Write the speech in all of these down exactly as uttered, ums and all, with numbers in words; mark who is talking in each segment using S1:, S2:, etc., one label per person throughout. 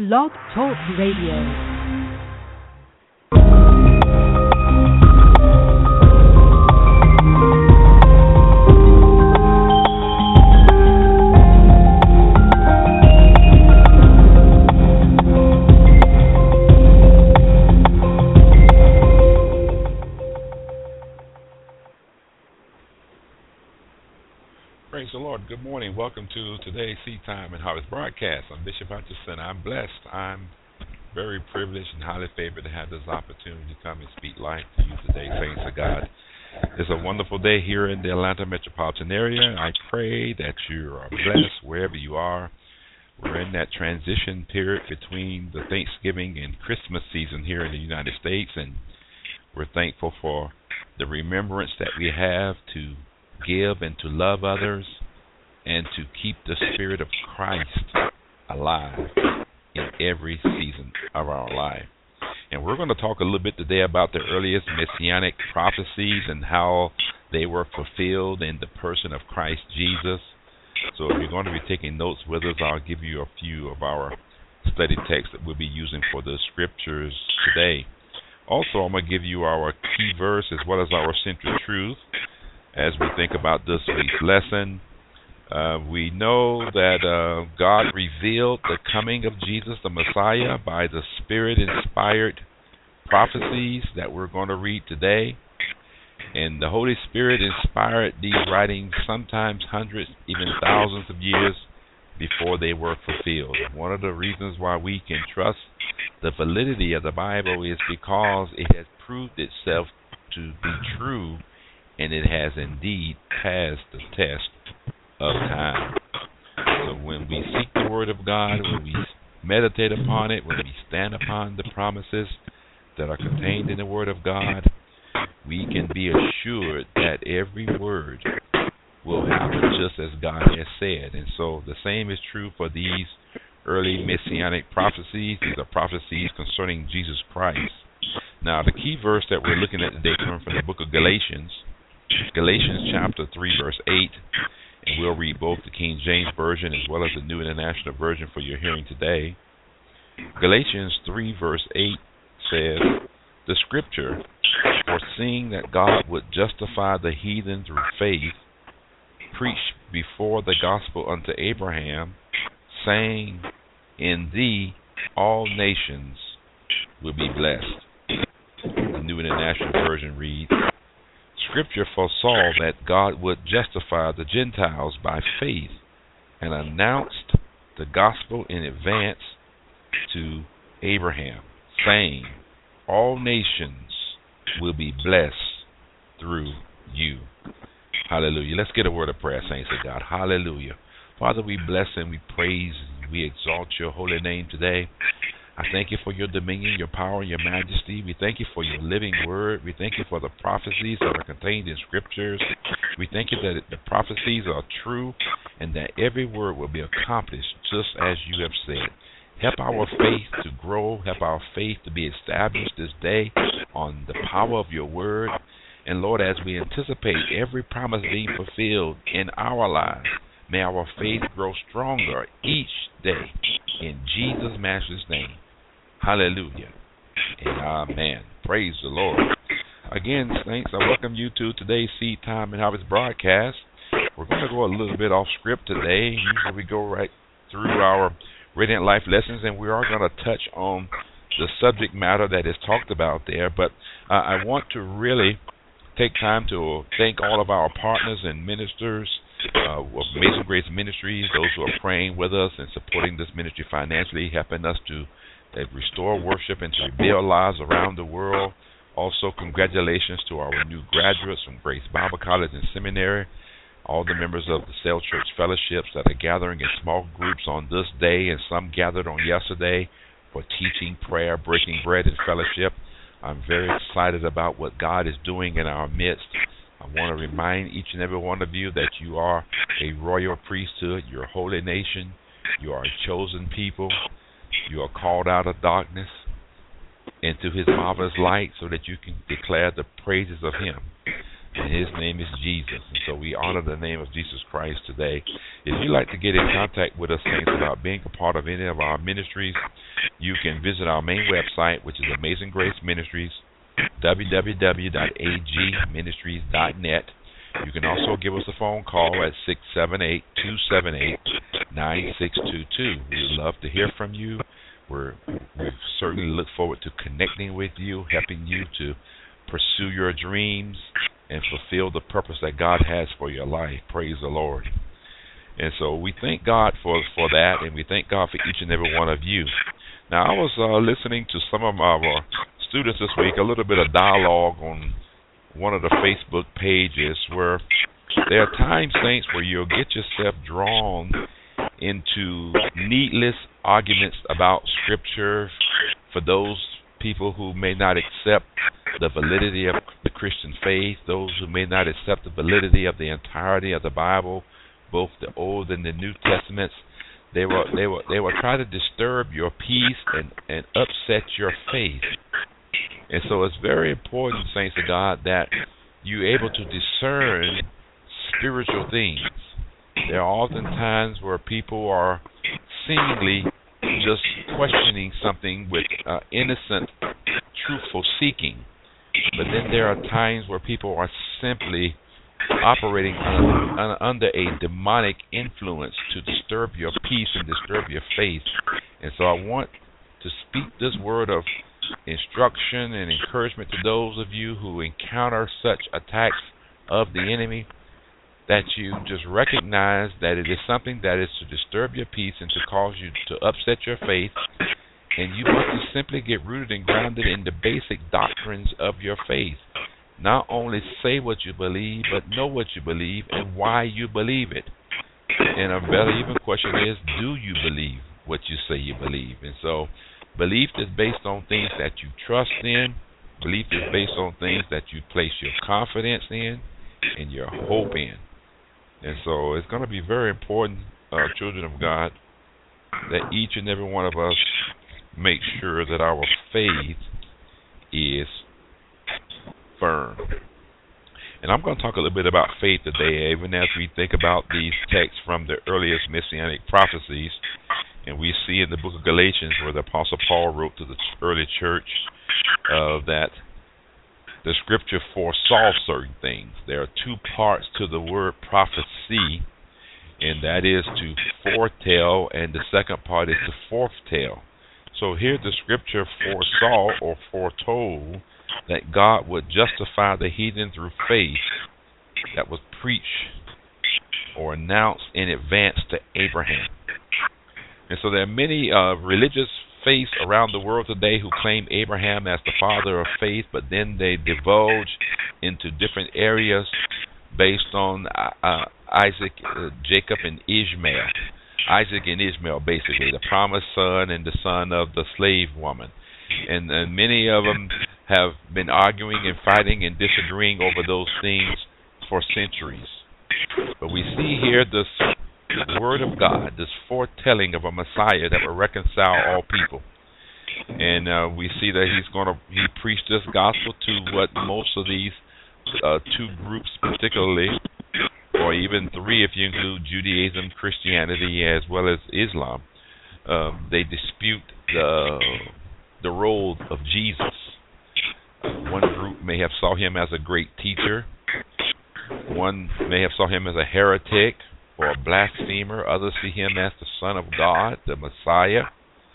S1: Blog Talk Radio.
S2: Praise the Lord. Good morning. Welcome to today's Seed Time and Harvest broadcast. I'm Bishop Hutchinson. I'm blessed. I'm very privileged and highly favored to have this opportunity to come and speak life to you today, saints of God. It's a wonderful day here in the Atlanta metropolitan area. I pray that you are blessed wherever you are. We're in that transition period between the Thanksgiving and Christmas season here in the United States, and we're thankful for the remembrance that we have to give and to love others and to keep the Spirit of Christ alive in every season of our life. And we're going to talk a little bit today about the earliest messianic prophecies and how they were fulfilled in the person of Christ Jesus. So if you're going to be taking notes with us, I'll give you a few of our study texts that we'll be using for the scriptures today. Also, I'm going to give you our key verse as well as our central truth as we think about this week's lesson. Uh, we know that uh, God revealed the coming of Jesus, the Messiah, by the Spirit-inspired prophecies that we're going to read today. And the Holy Spirit inspired these writings sometimes hundreds, even thousands of years before they were fulfilled. One of the reasons why we can trust the validity of the Bible is because it has proved itself to be true, and it has indeed passed the test of time. So when we seek the Word of God, when we meditate upon it, when we stand upon the promises that are contained in the Word of God, we can be assured that every word will happen just as God has said. And so the same is true for these early messianic prophecies. These are prophecies concerning Jesus Christ. Now, the key verse that we're looking at today comes from the book of Galatians, Galatians chapter three, verse eight, and we'll read both the King James Version as well as the New International Version for your hearing today. Galatians three, verse eight says, "The scripture, foreseeing that God would justify the heathen through faith, preached before the gospel unto Abraham, saying, in thee all nations will be blessed." The New International Version reads, "Scripture foresaw that God would justify the Gentiles by faith and announced the gospel in advance to Abraham, saying, all nations will be blessed through you." Hallelujah. Let's get a word of prayer, saints of God. Hallelujah. Father, we bless and we praise and we exalt your holy name today. I thank you for your dominion, your power, and your majesty. We thank you for your living word. We thank you for the prophecies that are contained in scriptures. We thank you that the prophecies are true and that every word will be accomplished just as you have said. Help our faith to grow. Help our faith to be established this day on the power of your word. And Lord, as we anticipate every promise being fulfilled in our lives, may our faith grow stronger each day. In Jesus' Master's name. Hallelujah. And amen. Praise the Lord. Again, saints, I welcome you to today's Seed Time and Harvest broadcast. We're going to go a little bit off script today. Usually we go right through our Radiant Life lessons, and we are going to touch on the subject matter that is talked about there. But uh, I want to really take time to thank all of our partners and ministers uh, of Amazing Grace Ministries, those who are praying with us and supporting this ministry financially, helping us to uh, restore worship and to rebuild lives around the world. Also, congratulations to our new graduates from Grace Bible College and Seminary, all the members of the Cell Church Fellowships that are gathering in small groups on this day, and some gathered on yesterday for teaching, prayer, breaking bread, and fellowship. I'm very excited about what God is doing in our midst. I want to remind each and every one of you that you are a royal priesthood, you're a holy nation, you are a chosen people, you are called out of darkness into his marvelous light so that you can declare the praises of him. and his name is Jesus. And so we honor the name of Jesus Christ today. If you'd like to get in contact with us, saints, about being a part of any of our ministries, you can visit our main website, which is Amazing Grace Ministries, w w w dot a g ministries dot net. You can also give us a phone call at six seven eight, two seven eight, nine six two two. We would love to hear from you. We're, we certainly look forward to connecting with you, helping you to pursue your dreams and fulfill the purpose that God has for your life. Praise the Lord. And so we thank God for, for that, and we thank God for each and every one of you. Now, I was uh, listening to some of our students this week, a little bit of dialogue on one of the Facebook pages, where there are times, saints, where you'll get yourself drawn into needless arguments about Scripture for those people who may not accept the validity of the Christian faith, those who may not accept the validity of the entirety of the Bible, both the Old and the New Testaments. They will, they will, they will try to disturb your peace and, and upset your faith. And so it's very important, saints of God, that you're able to discern spiritual things. There are often times where people are seemingly just questioning something with uh, innocent, truthful seeking. But then there are times where people are simply operating under, under a demonic influence to disturb your peace and disturb your faith. And so I want to speak this word of instruction and encouragement to those of you who encounter such attacks of the enemy, that you just recognize that it is something that is to disturb your peace and to cause you to upset your faith, and you must just simply get rooted and grounded in the basic doctrines of your faith. Not only say what you believe, but know what you believe and why you believe it. And a better even question is, do you believe what you say you believe? And so belief is based on things that you trust in. Belief is based on things that you place your confidence in and your hope in. And so it's going to be very important, uh, children of God, that each and every one of us make sure that our faith is firm. And I'm going to talk a little bit about faith today, even as we think about these texts from the earliest messianic prophecies. And we see in the book of Galatians, where the Apostle Paul wrote to the early church uh, that the Scripture foresaw certain things. There are two parts to the word prophecy, and that is to foretell, and the second part is to foretell. So here the Scripture foresaw or foretold that God would justify the heathen through faith that was preached or announced in advance to Abraham. And so there are many uh, religious faiths around the world today who claim Abraham as the father of faith, but then they divulge into different areas based on uh, uh, Isaac, uh, Jacob, and Ishmael. Isaac and Ishmael, basically, the promised son and the son of the slave woman. And, and many of them have been arguing and fighting and disagreeing over those things for centuries. But we see here this word of God, this foretelling of a Messiah that will reconcile all people. And uh, we see that he's going to he preached this gospel to what most of these uh, two groups, particularly, or even three if you include Judaism, Christianity, as well as Islam, uh, they dispute the the role of Jesus. One group may have saw him as a great teacher. One may have saw him as a heretic or a blasphemer. Others see him as the Son of God, the Messiah.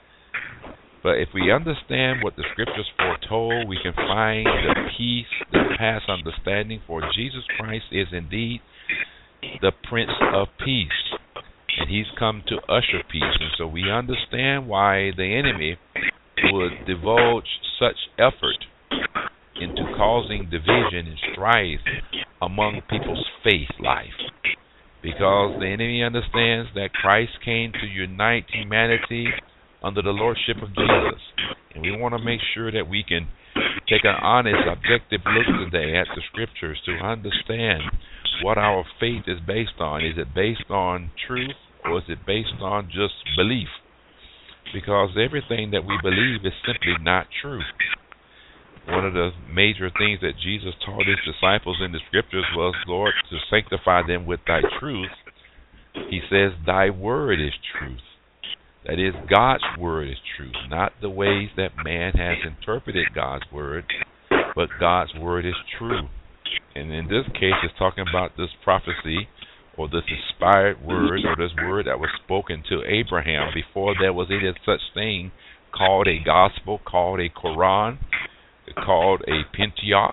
S2: But if we understand what the Scriptures foretold, we can find the peace that passes understanding, for Jesus Christ is indeed the Prince of Peace, and he's come to usher peace. And so we understand why the enemy would divulge such effort into causing division and strife among people's faith life, because the enemy understands that Christ came to unite humanity under the lordship of Jesus. And we want to make sure that we can take an honest, objective look today at the Scriptures to understand what our faith is based on. Is it based on truth, or is it based on just belief? Because everything that we believe is simply not true. one of the major things that Jesus taught his disciples in the scriptures was, Lord, to sanctify them with thy truth. He says, thy word is truth. That is, God's word is truth, not the ways that man has interpreted God's word, but God's word is true. And in this case, it's talking about this prophecy or this inspired word or this word that was spoken to Abraham before there was any such thing called a gospel, called a Quran, called a Pentateuch.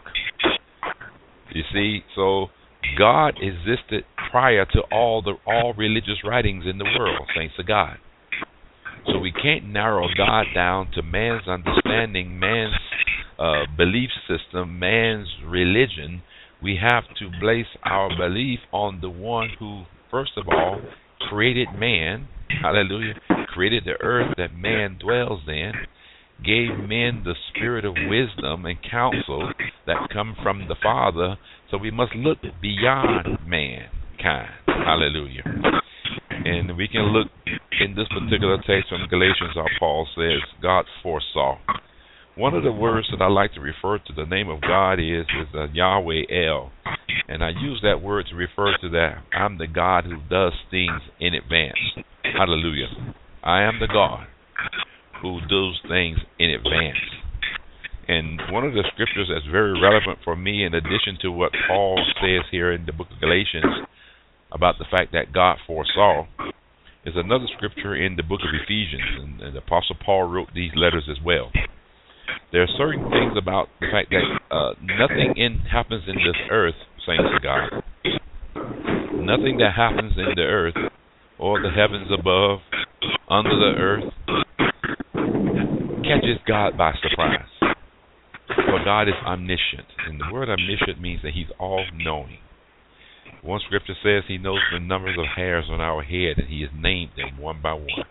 S2: You see, so God existed prior to all the all religious writings in the world, saints of God. So we can't narrow God down to man's understanding, man's uh, belief system, man's religion. We have to place our belief on the one who, first of all, created man, hallelujah, created the earth that man dwells in, gave men the spirit of wisdom and counsel that come from the Father. So we must look beyond mankind, hallelujah. And we can look in this particular text from Galatians, how Paul says, God foresaw. One of the words that I like to refer to the name of God is, is uh, Yahweh El. And I use that word to refer to that. I'm the God who does things in advance. Hallelujah. I am the God who does things in advance. And one of the scriptures that's very relevant for me, in addition to what Paul says here in the book of Galatians about the fact that God foresaw, is another scripture in the book of Ephesians. And, and the Apostle Paul wrote these letters as well. There are certain things about the fact that uh, nothing in happens in this earth, saints of God. Nothing that happens in the earth or the heavens above, under the earth, catches God by surprise. For God is omniscient. And the word omniscient means that he's all-knowing. One scripture says he knows the numbers of hairs on our head, and he has named them one by one.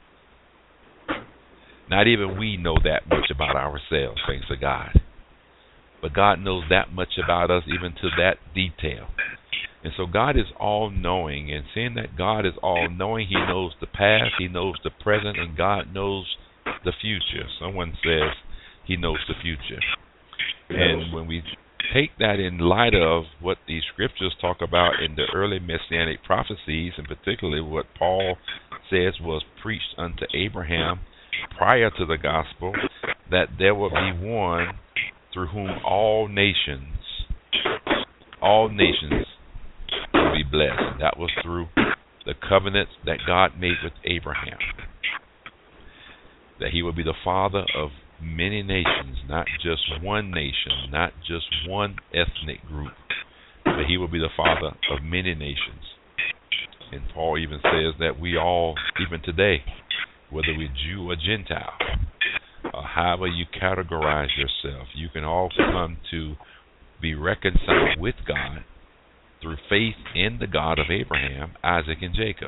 S2: Not even we know that much about ourselves, thanks to God. But God knows that much about us, even to that detail. And so God is all-knowing. And seeing that God is all-knowing, he knows the past, he knows the present, and God knows the future. Someone says he knows the future. And when we take that in light of what these scriptures talk about in the early messianic prophecies, and particularly what Paul says was preached unto Abraham prior to the gospel, that there will be one through whom all nations, all nations will be blessed. That was through the covenant that God made with Abraham. That he will be the father of many nations, not just one nation, not just one ethnic group, but he will be the father of many nations. And Paul even says that we all, even today, whether we're Jew or Gentile, or however you categorize yourself, you can all come to be reconciled with God through faith in the God of Abraham, Isaac, and Jacob.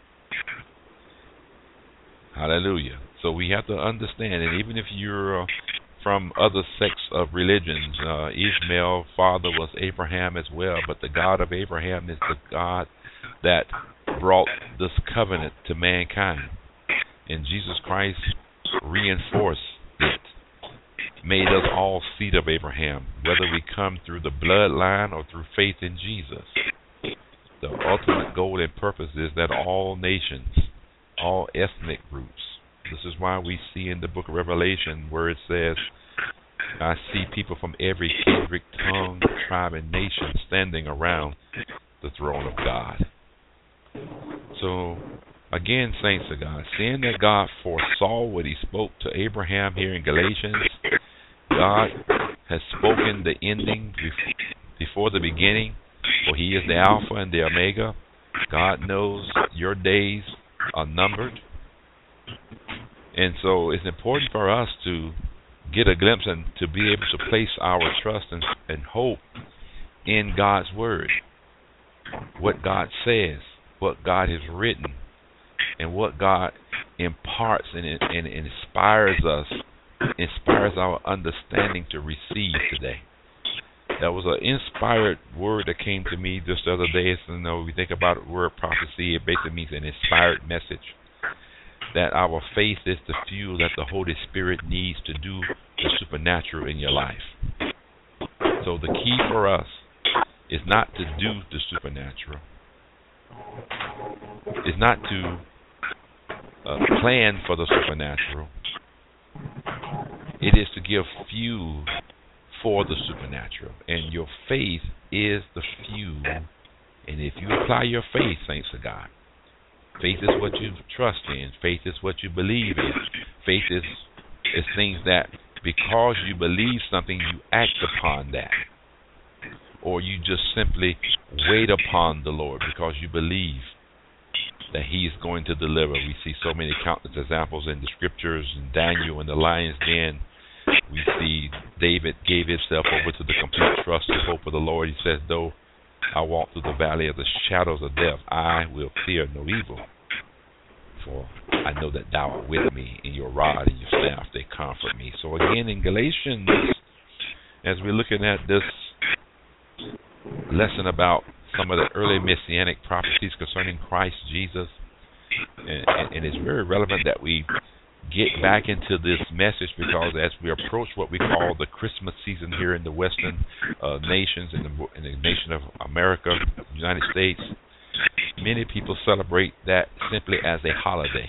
S2: Hallelujah. So we have to understand, and even if you're uh, from other sects of religions, uh, Ishmael's father was Abraham as well, but the God of Abraham is the God that brought this covenant to mankind. And Jesus Christ reinforced it, made us all seed of Abraham, whether we come through the bloodline or through faith in Jesus. The ultimate goal and purpose is that all nations, all ethnic groups. This is why we see in the book of Revelation where it says, I see people from every kindred, tongue, tribe, and nation standing around the throne of God. So, again, saints of God, seeing that God foresaw what he spoke to Abraham here in Galatians, God has spoken the ending before the beginning, for he is the Alpha and the Omega. God knows your days are numbered. And so it's important for us to get a glimpse and to be able to place our trust and, and hope in God's word, what God says, what God has written, and what God imparts and, and, and inspires us, inspires our understanding to receive today. That was an inspired word that came to me just the other day. So, you know, we think about the word prophecy, it basically means an inspired message. That our faith is the fuel that the Holy Spirit needs to do the supernatural in your life. so the key for us is not to do the supernatural. It's not to uh, plan for the supernatural. It is to give fuel for the supernatural. And your faith is the fuel. And if you apply your faith, saints of God, faith is what you trust in. Faith is what you believe in. Faith is, is things that because you believe something, you act upon that. Or you just simply wait upon the Lord because you believe that He is going to deliver. We see so many countless examples in the scriptures, in Daniel in the lion's den. We see David gave himself over to the complete trust and hope of the Lord. He says, though I walk through the valley of the shadows of death, I will fear no evil. For I know that thou art with me, and your rod and your staff, they comfort me. So again, in Galatians, as we're looking at this lesson about some of the early messianic prophecies concerning Christ Jesus, and, and, and it's very relevant that we get back into this message because as we approach what we call the Christmas season here in the Western uh, nations, in the, in the nation of America, the United States, many people celebrate that simply as a holiday.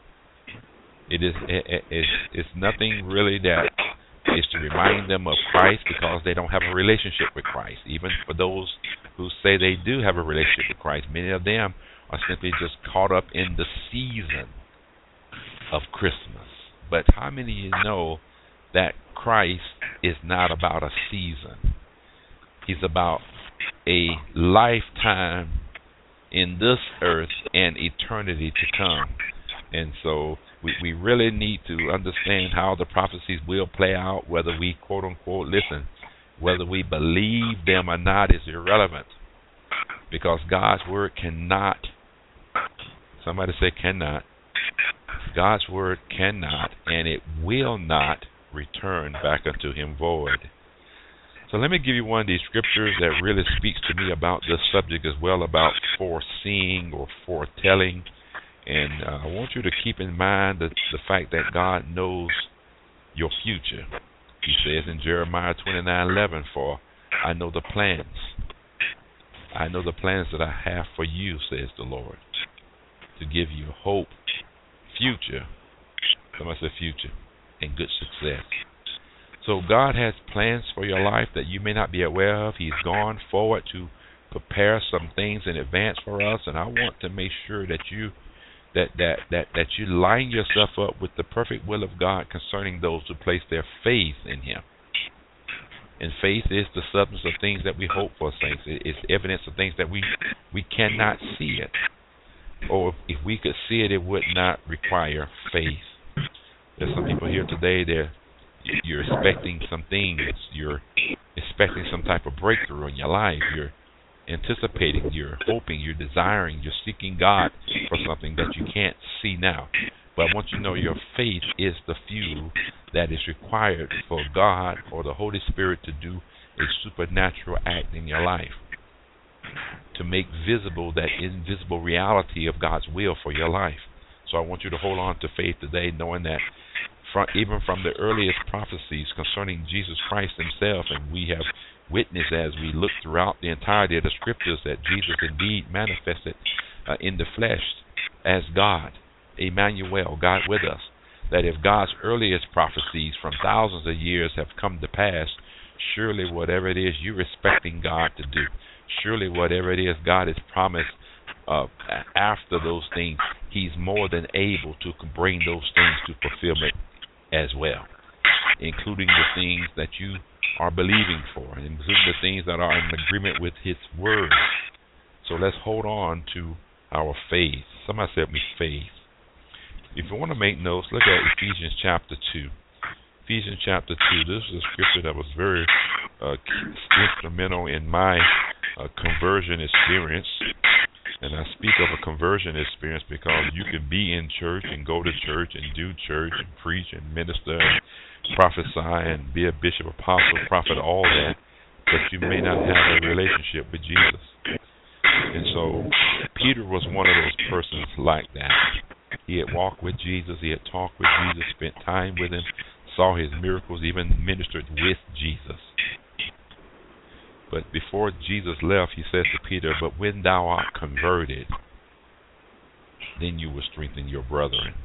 S2: It is it, it, it's nothing really that is to remind them of Christ because they don't have a relationship with Christ. Even for those who say they do have a relationship with Christ, many of them are simply just caught up in the season of Christmas. But how many of you know that Christ is not about a season? He's about a lifetime in this earth and eternity to come. And so we, we really need to understand how the prophecies will play out, whether we quote unquote listen, whether we believe them or not is irrelevant, because God's word cannot, somebody say cannot, God's word cannot and it will not return back unto Him void. So let me give you one of these scriptures that really speaks to me about this subject as well, about foreseeing or foretelling. And uh, I want you to keep in mind the, the fact that God knows your future. He says in Jeremiah twenty-nine eleven, for I know the plans. I know the plans that I have for you, says the Lord, to give you hope, future, somebody say future, and good success. So God has plans for your life that you may not be aware of. He's gone forward to prepare some things in advance for us, and I want to make sure that you that that that that you line yourself up with the perfect will of God concerning those who place their faith in Him. And faith is the substance of things that we hope for, saints. It's evidence of things that we we cannot see it. Or if we could see it, it would not require faith. There's some people here today, they're you're expecting some things. You're expecting some type of breakthrough in your life. You're anticipating, you're hoping, you're desiring, you're seeking God for something that you can't see now. But I want you to know your faith is the fuel that is required for God or the Holy Spirit to do a supernatural act in your life, to make visible that invisible reality of God's will for your life. So I want you to hold on to faith today, knowing that from, even from the earliest prophecies concerning Jesus Christ Himself, and we have witnessed as we look throughout the entirety of the scriptures that Jesus indeed manifested uh, in the flesh as God, Emmanuel, God with us. That if God's earliest prophecies from thousands of years have come to pass, surely whatever it is you're expecting God to do, surely whatever it is God has promised uh, after those things, He's more than able to bring those things to fulfillment as well, including the things that you are believing for, and including the things that are in agreement with His word. So let's hold on to our faith. Somebody said me faith. If you want to make notes, look at Ephesians chapter two. Ephesians chapter two, this is a scripture that was very uh, instrumental in my uh, conversion experience. And I speak of a conversion experience because you can be in church and go to church and do church and preach and minister and prophesy and be a bishop, apostle, prophet, all that, but you may not have a relationship with Jesus. And so Peter was one of those persons like that. He had walked with Jesus, he had talked with Jesus, spent time with Him, saw His miracles, even ministered with Jesus. But before Jesus left, he says to Peter, but when thou art converted, then you will strengthen your brethren.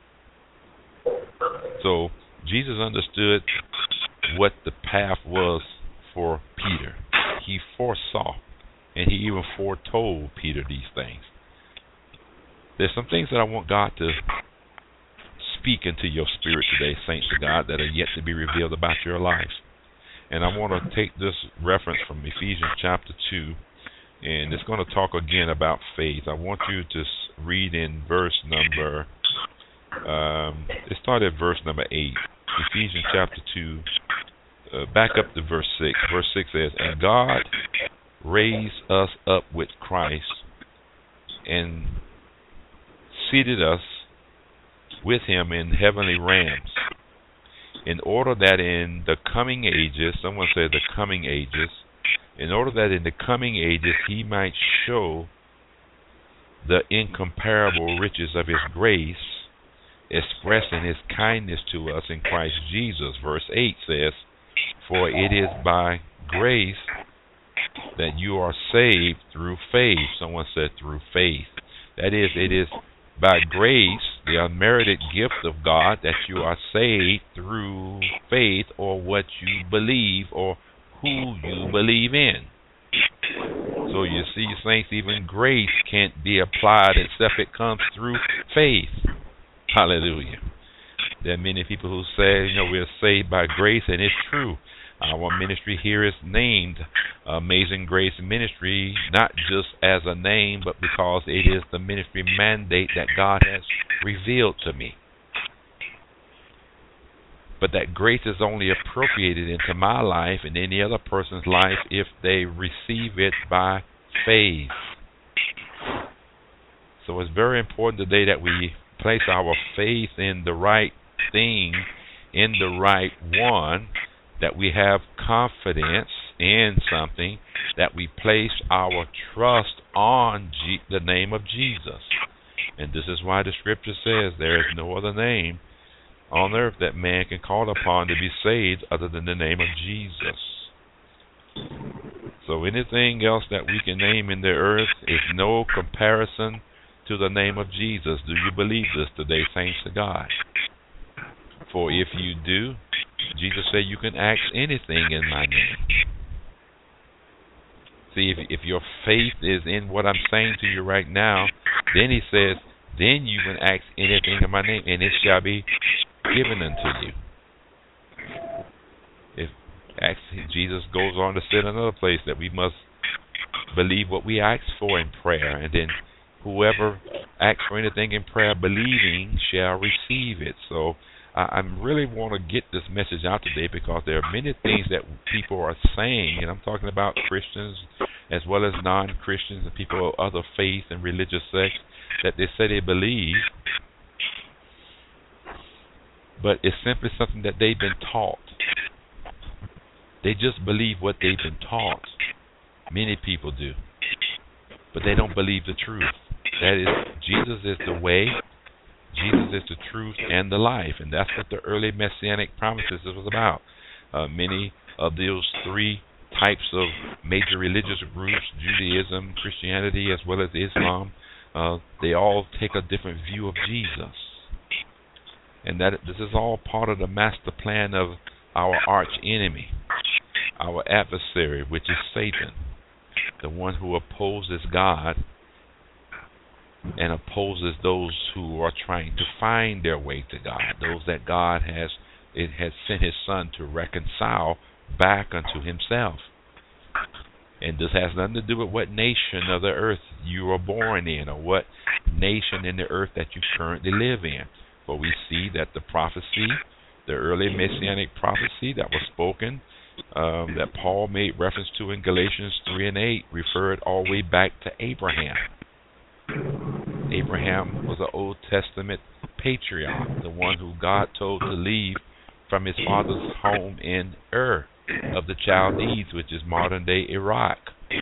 S2: So Jesus understood what the path was for Peter. He foresaw, and he even foretold Peter these things. There's some things that I want God to speak into your spirit today, saints of God, that are yet to be revealed about your life. And I want to take this reference from Ephesians chapter two, and it's going to talk again about faith. I want you to read in verse number, um, let's start at verse number eight. Ephesians chapter two, uh, back up to verse six. Verse six says, and God raised us up with Christ and seated us with him in heavenly realms, in order that in the coming ages, someone said the coming ages, in order that in the coming ages he might show the incomparable riches of his grace, expressed in his kindness to us in Christ Jesus. Verse eight says, for it is by grace that you are saved through faith. Someone said through faith. That is, it is by grace, the unmerited gift of God, that you are saved through faith, or what you believe, or who you believe in. So you see, saints, even grace can't be applied except it comes through faith. Hallelujah. There are many people who say, you know, we're saved by grace, and it's true. Our ministry here is named Amazing Grace Ministry, not just as a name, but because it is the ministry mandate that God has revealed to me. But that grace is only appropriated into my life and any other person's life if they receive it by faith. So it's very important today that we place our faith in the right thing, in the right one, that we have confidence in something, that we place our trust on G- the name of Jesus. And this is why the scripture says there is no other name on earth that man can call upon to be saved other than the name of Jesus. So anything else that we can name in the earth is no comparison to the name of Jesus. Do you believe this today, saints of God? For if you do, Jesus said you can ask anything in my name. See, if, if your faith is in what I'm saying to you right now, then he says, then you can ask anything in my name, and it shall be given unto you. If ask, Jesus goes on to say in another place that we must believe what we ask for in prayer, and then whoever asks for anything in prayer believing shall receive it. So I really want to get this message out today, because there are many things that people are saying, and I'm talking about Christians as well as non-Christians and people of other faith and religious sects, that they say they believe, but it's simply something that they've been taught. They just believe what they've been taught. Many people do, but they don't believe the truth. That is, Jesus is the way, Jesus is the truth and the life, and that's what the early messianic promises was about. Uh, many of those three types of major religious groups, Judaism, Christianity, as well as Islam, uh, they all take a different view of Jesus. And that this is all part of the master plan of our arch enemy, our adversary, which is Satan, the one who opposes God and opposes those who are trying to find their way to God, those that God has it has sent his Son to reconcile back unto himself. And this has nothing to do with what nation of the earth you were born in, or what nation in the earth that you currently live in. For we see that the prophecy, the early messianic prophecy that was spoken, um, that Paul made reference to in Galatians three and eight, referred all the way back to Abraham. Abraham was an Old Testament patriarch, the one who God told to leave from his father's home in Ur of the Chaldees, which is modern-day Iraq.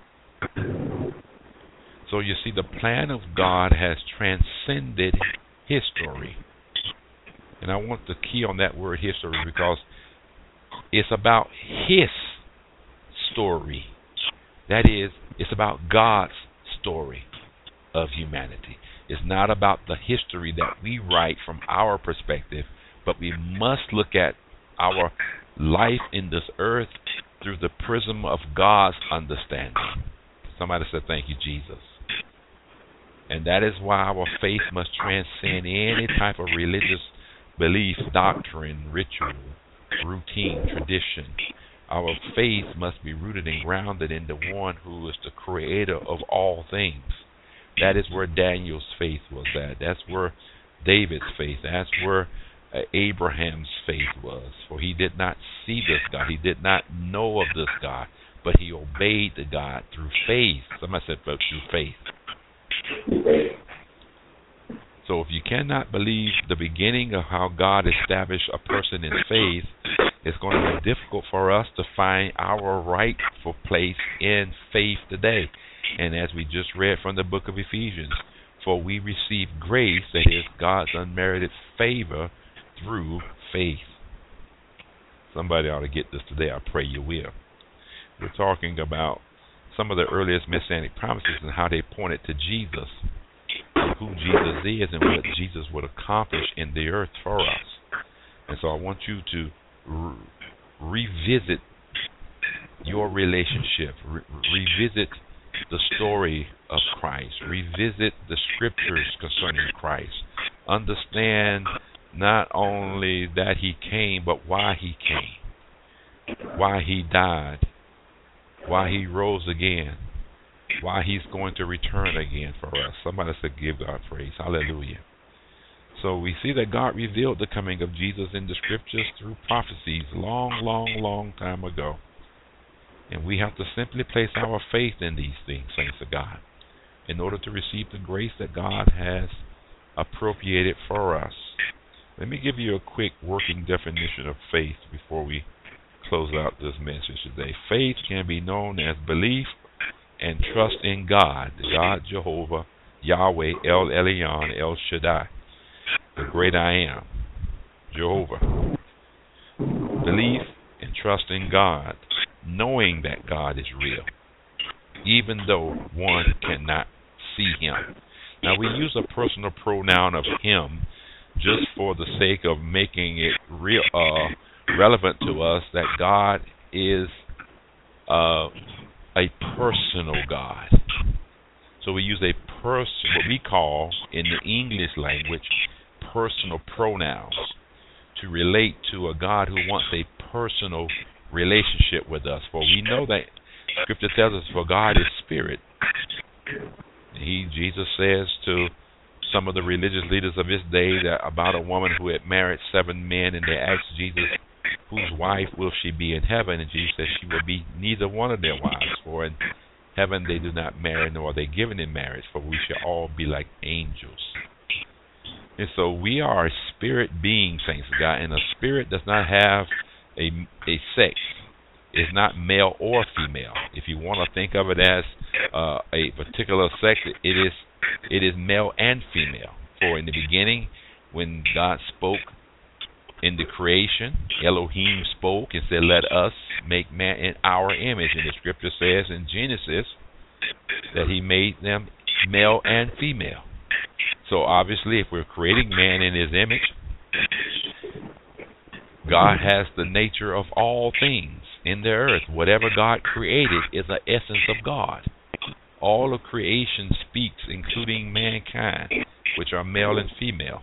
S2: So you see, the plan of God has transcended history. And I want to key on that word history, because it's about his story. That is, it's about God's story of humanity. It's not about the history that we write from our perspective, but we must look at our life in this earth through the prism of God's understanding. Somebody said, thank you, Jesus. And that is why our faith must transcend any type of religious belief, doctrine, ritual, routine, tradition. Our faith must be rooted and grounded in the one who is the creator of all things. That is where Daniel's faith was at. That's where David's faith, that's where uh, Abraham's faith was. For he did not see this God. He did not know of this God, but he obeyed the God through faith. Somebody said through faith. So if you cannot believe the beginning of how God established a person in faith, it's going to be difficult for us to find our rightful place in faith today. And as we just read from the book of Ephesians, for we receive grace, that is God's unmerited favor, through faith. Somebody ought to get this today. I pray you will. We're talking about some of the earliest messianic promises and how they pointed to Jesus, who Jesus is and what Jesus would accomplish in the earth for us. And so I want you to re- revisit your relationship, re- revisit the story of Christ, revisit the scriptures concerning Christ, understand not only that he came, but why he came, why he died, why he rose again, why he's going to return again for us. Somebody said, give God praise. Hallelujah. So we see that God revealed the coming of Jesus in the scriptures through prophecies long, long, long time ago. And we have to simply place our faith in these things, saints of God, in order to receive the grace that God has appropriated for us. Let me give you a quick working definition of faith before we close out this message today. Faith can be known as belief and trust in God, God Jehovah, Yahweh, El Elyon, El Shaddai, the great I am, Jehovah. Belief and trust in God, knowing that God is real, even though one cannot see him. Now we use a personal pronoun of him just for the sake of making it real, uh, relevant to us that God is uh, a personal God. So we use a person, what we call in the English language, personal pronouns to relate to a God who wants a personal relationship with us. For we know that Scripture tells us, for God is spirit. He, Jesus says to some of the religious leaders of his day that about a woman who had married seven men, and they asked Jesus, whose wife will she be in heaven? And Jesus said she will be neither one of their wives, for in heaven they do not marry, nor are they given in marriage, for we shall all be like angels. And so we are a spirit being, saints of God, and a spirit does not have a, a sex. It's not male or female. If you want to think of it as uh, a particular sex, it is it is male and female. For in the beginning, when God spoke in the creation, Elohim spoke and said, let us make man in our image. And the scripture says in Genesis that he made them male and female. So obviously, if we're creating man in his image, God has the nature of all things in the earth. Whatever God created is the essence of God. All of creation speaks, including mankind, which are male and female,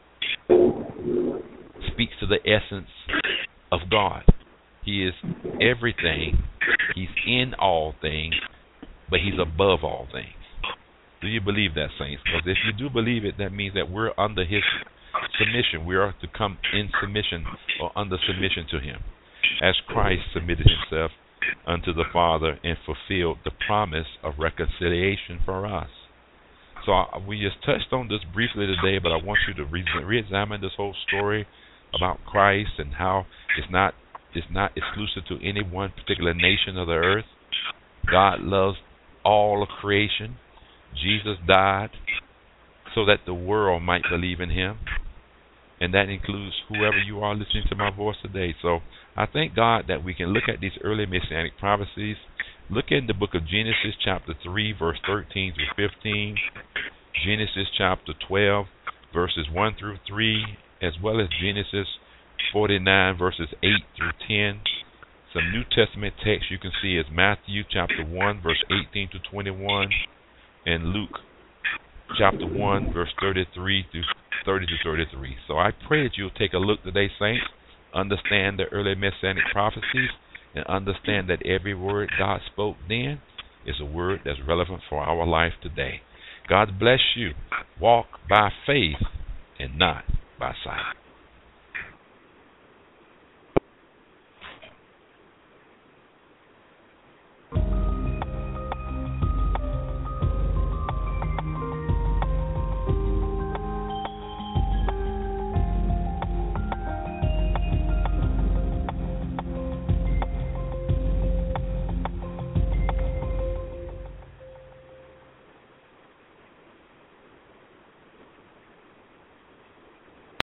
S2: speaks to the essence of God. He is everything. He's in all things, but he's above all things. Do you believe that, saints? Because if you do believe it, that means that we're under his submission. We are to come in submission or under submission to him, as Christ submitted himself unto the Father and fulfilled the promise of reconciliation for us. So uh, we just touched on this briefly today, but I want you to re- re-examine this whole story about Christ and how it's not it's not exclusive to any one particular nation of the earth. God loves all of creation. Jesus died so that the world might believe in him, and that includes whoever you are listening to my voice today. So I thank God that we can look at these early messianic prophecies Look in the book of Genesis chapter three, verse thirteen through fifteen, Genesis chapter twelve, verses one through three, as well as Genesis forty-nine, verses eight through ten. Some New Testament text you can see is Matthew chapter one, verse eighteen to twenty-one, and Luke chapter one, verse thirty-three through thirty to thirty-three. So I pray that you'll take a look today, saints, understand the early messianic prophecies, and understand that every word God spoke then is a word that's relevant for our life today. God bless you. Walk by faith and not by sight.